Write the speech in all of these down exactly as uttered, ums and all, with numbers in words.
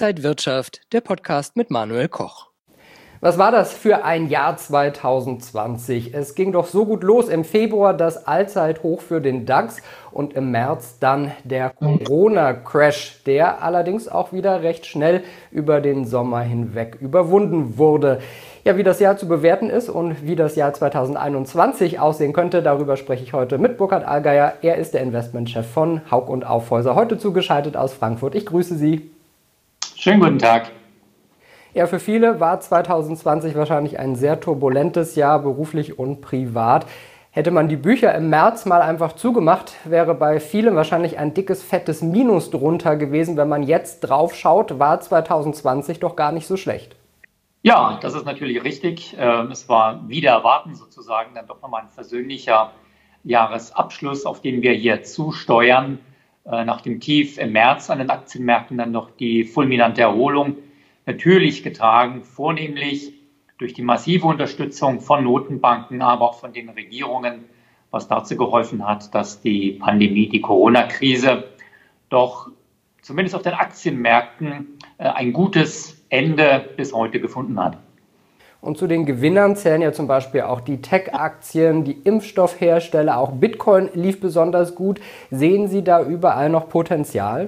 Inside Wirtschaft, der Podcast mit Manuel Koch. Was war das für ein Jahr zwanzig zwanzig? Es ging doch so gut los. Im Februar das Allzeithoch für den DAX und im März dann der Corona-Crash, der allerdings auch wieder recht schnell über den Sommer hinweg überwunden wurde. Ja, wie das Jahr zu bewerten ist und wie das Jahr zwanzig einundzwanzig aussehen könnte, darüber spreche ich heute mit Burkhard Allgeier. Er ist der Investmentchef von Hauck und Aufhäuser, heute zugeschaltet aus Frankfurt. Ich grüße Sie. Schönen guten Tag. Ja, für viele war zwanzig zwanzig wahrscheinlich ein sehr turbulentes Jahr, beruflich und privat. Hätte man die Bücher im März mal einfach zugemacht, wäre bei vielen wahrscheinlich ein dickes, fettes Minus drunter gewesen. Wenn man jetzt drauf schaut, war zwanzig zwanzig doch gar nicht so schlecht. Ja, das ist natürlich richtig. Es war wider Erwarten sozusagen dann doch nochmal ein versöhnlicher Jahresabschluss, auf den wir hier zusteuern. Nach dem Tief im März an den Aktienmärkten dann noch die fulminante Erholung. Natürlich getragen vornehmlich durch die massive Unterstützung von Notenbanken, aber auch von den Regierungen, was dazu geholfen hat, dass die Pandemie, die Corona-Krise doch zumindest auf den Aktienmärkten ein gutes Ende bis heute gefunden hat. Und zu den Gewinnern zählen ja zum Beispiel auch die Tech-Aktien, die Impfstoffhersteller, auch Bitcoin lief besonders gut. Sehen Sie da überall noch Potenzial?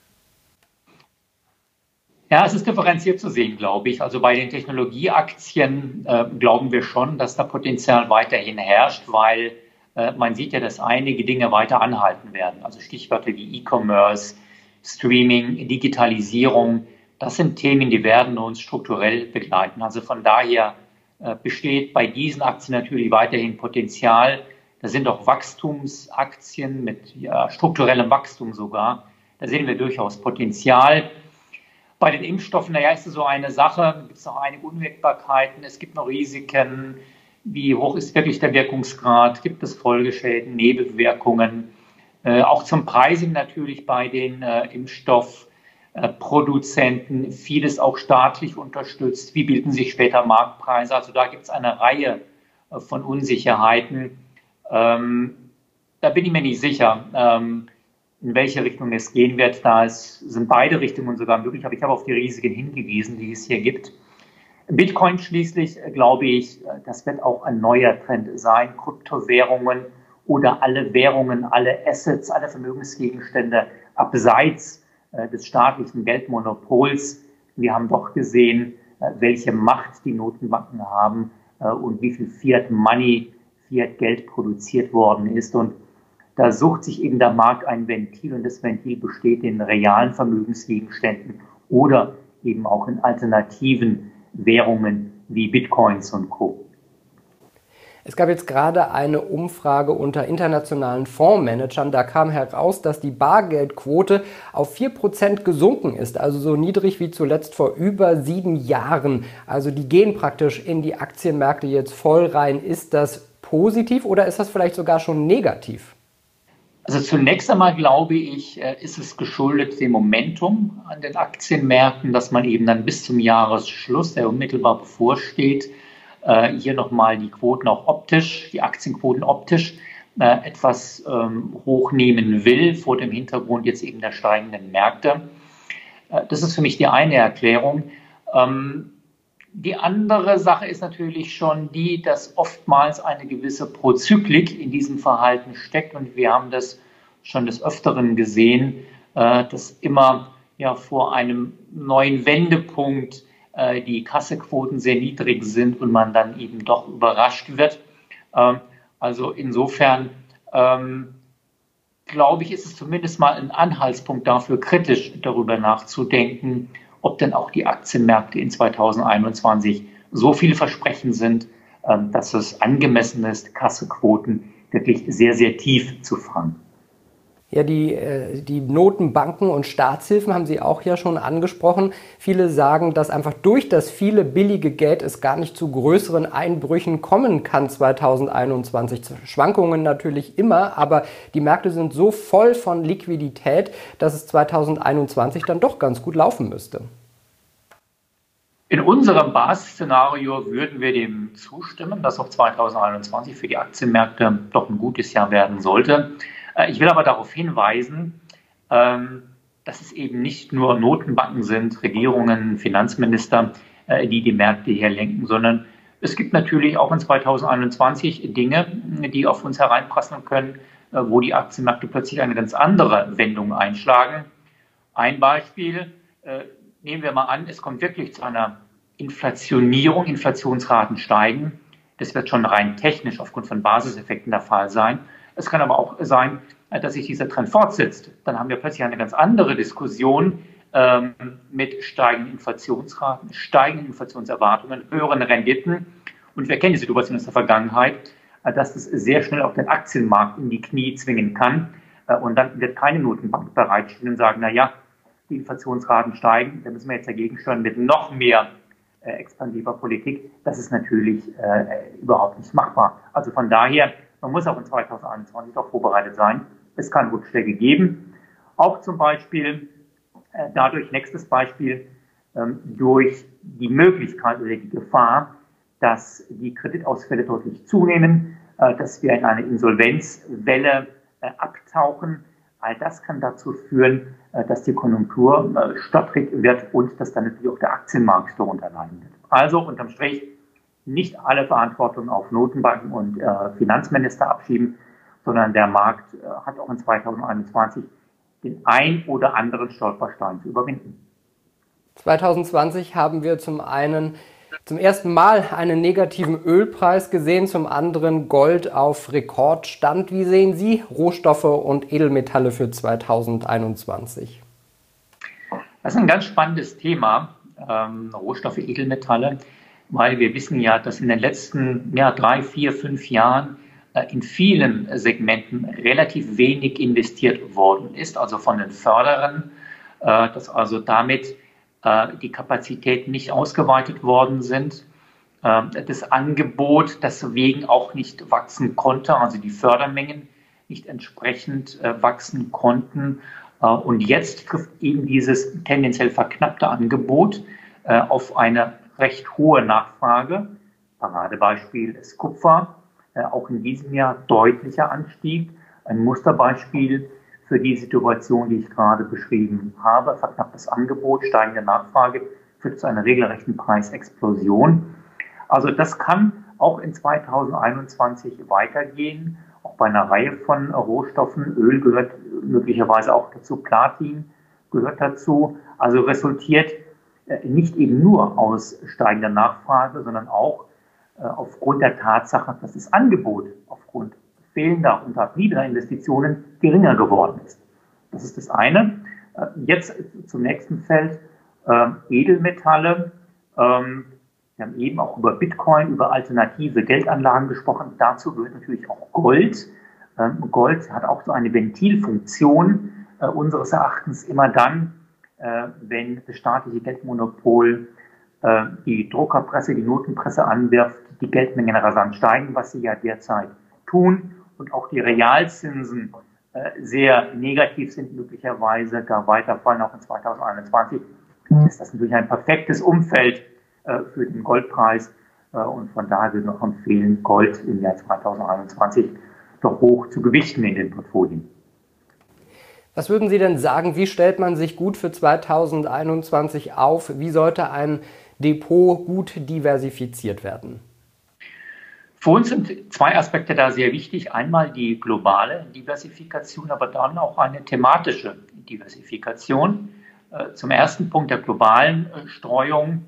Ja, es ist differenziert zu sehen, glaube ich. Also bei den Technologieaktien äh, glauben wir schon, dass da Potenzial weiterhin herrscht, weil äh, man sieht ja, dass einige Dinge weiter anhalten werden. Also Stichworte wie E-Commerce, Streaming, Digitalisierung, das sind Themen, die werden uns strukturell begleiten. Also von daher äh, besteht bei diesen Aktien natürlich weiterhin Potenzial. Da sind auch Wachstumsaktien mit ja, strukturellem Wachstum sogar. Da sehen wir durchaus Potenzial. Bei den Impfstoffen, naja, ist es so eine Sache, gibt es noch einige Unwägbarkeiten, es gibt noch Risiken, wie hoch ist wirklich der Wirkungsgrad, gibt es Folgeschäden, Nebenwirkungen, äh, auch zum Pricing natürlich bei den äh, Impfstoffproduzenten, äh, vieles auch staatlich unterstützt, wie bilden sich später Marktpreise, also da gibt es eine Reihe äh, von Unsicherheiten, ähm, da bin ich mir nicht sicher. Ähm, in welche Richtung es gehen wird. Da ist, sind beide Richtungen sogar möglich, aber ich habe auf die Risiken hingewiesen, die es hier gibt. Bitcoin schließlich, glaube ich, das wird auch ein neuer Trend sein. Kryptowährungen oder alle Währungen, alle Assets, alle Vermögensgegenstände abseits äh, des staatlichen Geldmonopols. Wir haben doch gesehen, äh, welche Macht die Notenbanken haben äh, und wie viel Fiat Money, Fiat Geld produziert worden ist. Und da sucht sich eben der Markt ein Ventil und das Ventil besteht in realen Vermögensgegenständen oder eben auch in alternativen Währungen wie Bitcoins und Co. Es gab jetzt gerade eine Umfrage unter internationalen Fondsmanagern. Da kam heraus, dass die Bargeldquote auf vier Prozent gesunken ist, also so niedrig wie zuletzt vor über sieben Jahren. Also die gehen praktisch in die Aktienmärkte jetzt voll rein. Ist das positiv oder ist das vielleicht sogar schon negativ? Also zunächst einmal glaube ich, ist es geschuldet dem Momentum an den Aktienmärkten, dass man eben dann bis zum Jahresschluss, der unmittelbar bevorsteht, hier nochmal die Quoten auch optisch, die Aktienquoten optisch etwas hochnehmen will, vor dem Hintergrund jetzt eben der steigenden Märkte. Das ist für mich die eine Erklärung. Die andere Sache ist natürlich schon die, dass oftmals eine gewisse Prozyklik in diesem Verhalten steckt. Und wir haben das schon des Öfteren gesehen, dass immer ja vor einem neuen Wendepunkt die Kassequoten sehr niedrig sind und man dann eben doch überrascht wird. Also insofern glaube ich, ist es zumindest mal ein Anhaltspunkt dafür, kritisch darüber nachzudenken, ob denn auch die Aktienmärkte in zwanzig einundzwanzig so vielversprechend sind, dass es angemessen ist, Kassequoten wirklich sehr, sehr tief zu fahren. Ja, die, die Notenbanken und Staatshilfen haben Sie auch ja schon angesprochen. Viele sagen, dass einfach durch das viele billige Geld es gar nicht zu größeren Einbrüchen kommen kann zwanzig einundzwanzig. Schwankungen natürlich immer, aber die Märkte sind so voll von Liquidität, dass es zwanzig einundzwanzig dann doch ganz gut laufen müsste. In unserem Basisszenario würden wir dem zustimmen, dass auch zwanzig einundzwanzig für die Aktienmärkte doch ein gutes Jahr werden sollte. Ich will aber darauf hinweisen, dass es eben nicht nur Notenbanken sind, Regierungen, Finanzminister, äh, die die Märkte hier lenken, sondern es gibt natürlich auch in zweitausendeinundzwanzig Dinge, die auf uns hereinprasseln können, äh, wo die Aktienmärkte plötzlich eine ganz andere Wendung einschlagen. Ein Beispiel, äh, nehmen wir mal an, es kommt wirklich zu einer Inflationierung, Inflationsraten steigen. Das wird schon rein technisch aufgrund von Basiseffekten der Fall sein. Es kann aber auch sein, dass sich dieser Trend fortsetzt. Dann haben wir plötzlich eine ganz andere Diskussion ähm, mit steigenden Inflationsraten, steigenden Inflationserwartungen, höheren Renditen. Und wir kennen die Situation aus der Vergangenheit, äh, dass es sehr schnell auch den Aktienmarkt in die Knie zwingen kann. Äh, und dann wird keine Notenbank bereitstehen und sagen, na ja, die Inflationsraten steigen, da müssen wir jetzt dagegen steuern mit noch mehr äh, expansiver Politik. Das ist natürlich äh, überhaupt nicht machbar. Also von daher, man muss auch in zweitausendeinundzwanzig darauf vorbereitet sein. Es kann Rückschläge geben, auch zum Beispiel äh, dadurch, nächstes Beispiel, ähm, durch die Möglichkeit oder die Gefahr, dass die Kreditausfälle deutlich zunehmen, äh, dass wir in eine Insolvenzwelle äh, abtauchen. All das kann dazu führen, äh, dass die Konjunktur äh, stottrig wird und dass dann natürlich auch der Aktienmarkt darunter leiden wird. Also unterm Strich nicht alle Verantwortung auf Notenbanken und äh, Finanzminister abschieben, sondern der Markt äh, hat auch in zweitausendeinundzwanzig den ein oder anderen Stolperstein zu überwinden. zweitausendzwanzig haben wir zum einen zum ersten Mal einen negativen Ölpreis gesehen, zum anderen Gold auf Rekordstand. Wie sehen Sie Rohstoffe und Edelmetalle für zweitausendeinundzwanzig? Das ist ein ganz spannendes Thema, ähm, Rohstoffe, Edelmetalle, weil wir wissen ja, dass in den letzten ja, drei, vier, fünf Jahren in vielen Segmenten relativ wenig investiert worden ist, also von den Förderern, dass also damit die Kapazitäten nicht ausgeweitet worden sind, das Angebot deswegen auch nicht wachsen konnte, also die Fördermengen nicht entsprechend wachsen konnten. Und jetzt trifft eben dieses tendenziell verknappte Angebot auf eine recht hohe Nachfrage. Paradebeispiel ist Kupfer. Auch in diesem Jahr deutlicher Anstieg. Ein Musterbeispiel für die Situation, die ich gerade beschrieben habe. Verknapptes Angebot, steigende Nachfrage führt zu einer regelrechten Preisexplosion. Also das kann auch in zweitausendeinundzwanzig weitergehen. Auch bei einer Reihe von Rohstoffen. Öl gehört möglicherweise auch dazu. Platin gehört dazu. Also resultiert nicht eben nur aus steigender Nachfrage, sondern auch aufgrund der Tatsache, dass das Angebot aufgrund fehlender und niedriger Investitionen geringer geworden ist. Das ist das eine. Jetzt zum nächsten Feld, Edelmetalle. Wir haben eben auch über Bitcoin, über alternative Geldanlagen gesprochen. Dazu gehört natürlich auch Gold. Gold hat auch so eine Ventilfunktion unseres Erachtens immer dann, wenn das staatliche Geldmonopol die Druckerpresse, die Notenpresse anwirft, die Geldmengen rasant steigen, was sie ja derzeit tun, und auch die Realzinsen äh, sehr negativ sind, möglicherweise gar weiter fallen, auch in zweitausendeinundzwanzig, ist das natürlich ein perfektes Umfeld äh, für den Goldpreis, äh, und von daher würde ich noch empfehlen, Gold im Jahr zweitausendeinundzwanzig doch hoch zu gewichten in den Portfolien. Was würden Sie denn sagen, wie stellt man sich gut für zweitausendeinundzwanzig auf? Wie sollte ein Depot gut diversifiziert werden? Für uns sind zwei Aspekte da sehr wichtig. Einmal die globale Diversifikation, aber dann auch eine thematische Diversifikation. Zum ersten Punkt der globalen Streuung.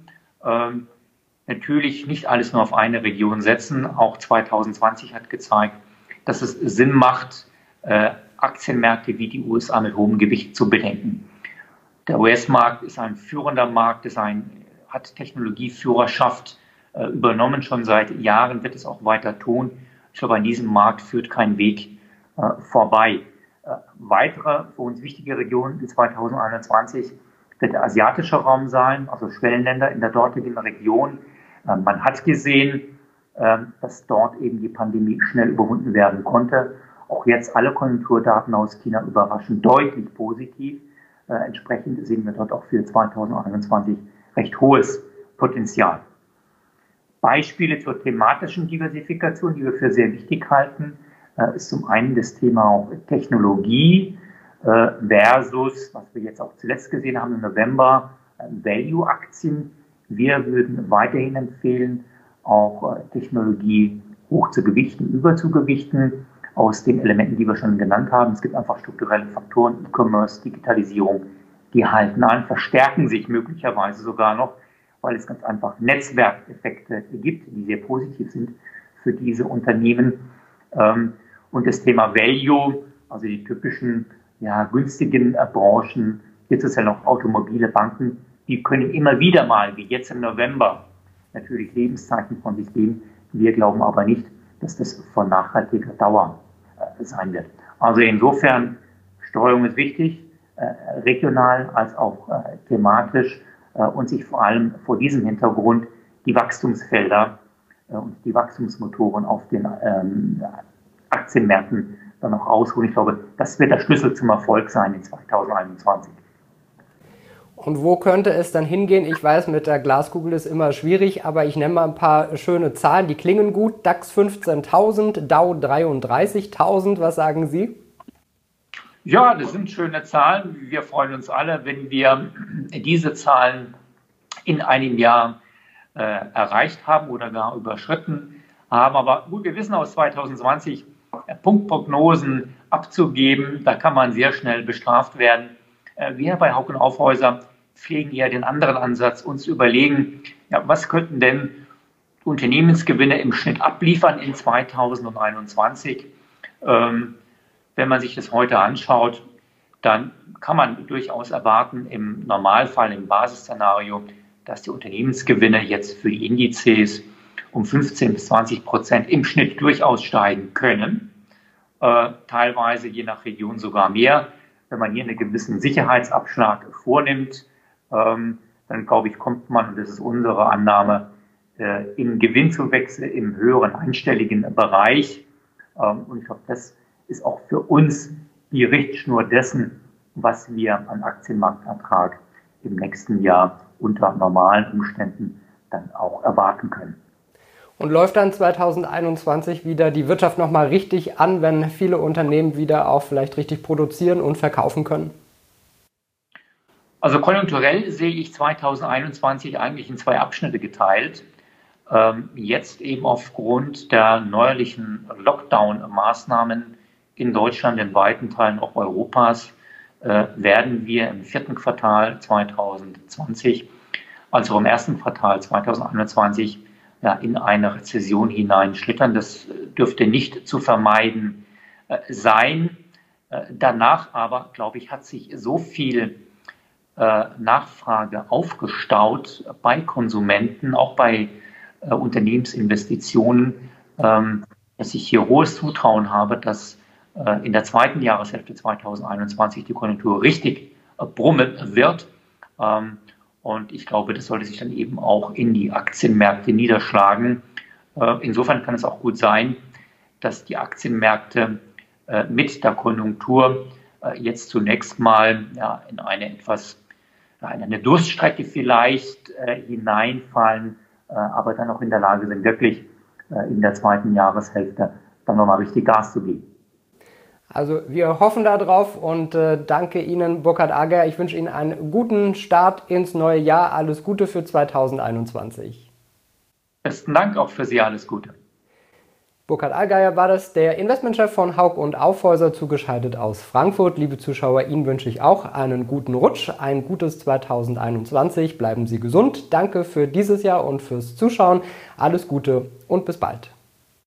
Natürlich nicht alles nur auf eine Region setzen. Auch zweitausendzwanzig hat gezeigt, dass es Sinn macht, Aktienmärkte wie die U S A mit hohem Gewicht zu bedenken. Der U S-Markt ist ein führender Markt, ist ein, hat Technologieführerschaft äh, übernommen, schon seit Jahren, wird es auch weiter tun. Ich glaube, an diesem Markt führt kein Weg äh, vorbei. Äh, weitere für uns wichtige Regionen in zweitausendeinundzwanzig wird der asiatische Raum sein, also Schwellenländer in der dortigen Region. Äh, man hat gesehen, äh, dass dort eben die Pandemie schnell überwunden werden konnte. Auch jetzt alle Konjunkturdaten aus China überraschen deutlich positiv. Äh, entsprechend sehen wir dort auch für zweitausendeinundzwanzig recht hohes Potenzial. Beispiele zur thematischen Diversifikation, die wir für sehr wichtig halten, äh, ist zum einen das Thema auch Technologie. äh, versus, was wir jetzt auch zuletzt gesehen haben im November, äh, Value-Aktien. Wir würden weiterhin empfehlen, auch äh, Technologie hoch zu gewichten, über zu gewichten, aus den Elementen, die wir schon genannt haben. Es gibt einfach strukturelle Faktoren, E-Commerce, Digitalisierung, die halten an, verstärken sich möglicherweise sogar noch, weil es ganz einfach Netzwerkeffekte gibt, die sehr positiv sind für diese Unternehmen. Und das Thema Value, also die typischen ja, günstigen Branchen, jetzt ist ja noch Automobile, Banken, die können immer wieder mal, wie jetzt im November, natürlich Lebenszeichen von sich geben. Wir glauben aber nicht, dass das von nachhaltiger Dauer äh, sein wird. Also insofern, Steuerung ist wichtig, äh, regional als auch äh, thematisch äh, und sich vor allem vor diesem Hintergrund die Wachstumsfelder äh, und die Wachstumsmotoren auf den ähm, Aktienmärkten dann noch ausholen. Ich glaube, das wird der Schlüssel zum Erfolg sein in zweitausendeinundzwanzig. Und wo könnte es dann hingehen? Ich weiß, mit der Glaskugel ist immer schwierig, aber ich nenne mal ein paar schöne Zahlen, die klingen gut. DAX fünfzehntausend, Dow dreiunddreißigtausend, was sagen Sie? Ja, das sind schöne Zahlen. Wir freuen uns alle, wenn wir diese Zahlen in einem Jahr äh, erreicht haben oder gar überschritten haben. Aber gut, wir wissen aus zweitausendzwanzig, äh, Punktprognosen abzugeben, da kann man sehr schnell bestraft werden. Wir bei Hauck und Aufhäuser pflegen eher den anderen Ansatz, uns zu überlegen, ja, was könnten denn Unternehmensgewinne im Schnitt abliefern in zweitausendeinundzwanzig. Ähm, wenn man sich das heute anschaut, dann kann man durchaus erwarten, im Normalfall, im Basisszenario, dass die Unternehmensgewinne jetzt für die Indizes um fünfzehn bis zwanzig Prozent im Schnitt durchaus steigen können, äh, teilweise je nach Region sogar mehr. Wenn man hier einen gewissen Sicherheitsabschlag vornimmt, ähm, dann glaube ich, kommt man, und das ist unsere Annahme, äh, in Gewinnzuwächse im höheren einstelligen Bereich. Ähm, und ich glaube, das ist auch für uns die Richtschnur dessen, was wir an Aktienmarktertrag im nächsten Jahr unter normalen Umständen dann auch erwarten können. Und läuft dann zweitausendeinundzwanzig wieder die Wirtschaft nochmal richtig an, wenn viele Unternehmen wieder auch vielleicht richtig produzieren und verkaufen können? Also konjunkturell sehe ich zweitausendeinundzwanzig eigentlich in zwei Abschnitte geteilt. Ähm, jetzt eben aufgrund der neuerlichen Lockdown-Maßnahmen in Deutschland, in weiten Teilen auch Europas, äh, werden wir im vierten Quartal zweitausendzwanzig, also im ersten Quartal zweitausendeinundzwanzig, ja, in eine Rezession hineinschlittern. Das dürfte nicht zu vermeiden äh, sein. Äh, danach aber, glaube ich, hat sich so viel äh, Nachfrage aufgestaut bei Konsumenten, auch bei äh, Unternehmensinvestitionen, ähm, dass ich hier hohes Zutrauen habe, dass äh, in der zweiten Jahreshälfte zweitausendeinundzwanzig die Konjunktur richtig äh, brummen wird. Ähm, Und ich glaube, das sollte sich dann eben auch in die Aktienmärkte niederschlagen. Insofern kann es auch gut sein, dass die Aktienmärkte mit der Konjunktur jetzt zunächst mal ja, in eine etwas, in eine Durststrecke vielleicht hineinfallen, aber dann auch in der Lage sind, wirklich in der zweiten Jahreshälfte dann nochmal richtig Gas zu geben. Also wir hoffen darauf und äh, danke Ihnen, Burkhard Ager. Ich wünsche Ihnen einen guten Start ins neue Jahr. Alles Gute für zweitausendeinundzwanzig. Besten Dank auch für Sie. Alles Gute. Burkhard Allgeier war das, der Investmentchef von Hauck und Aufhäuser, zugeschaltet aus Frankfurt. Liebe Zuschauer, Ihnen wünsche ich auch einen guten Rutsch, ein gutes zweitausendeinundzwanzig. Bleiben Sie gesund. Danke für dieses Jahr und fürs Zuschauen. Alles Gute und bis bald.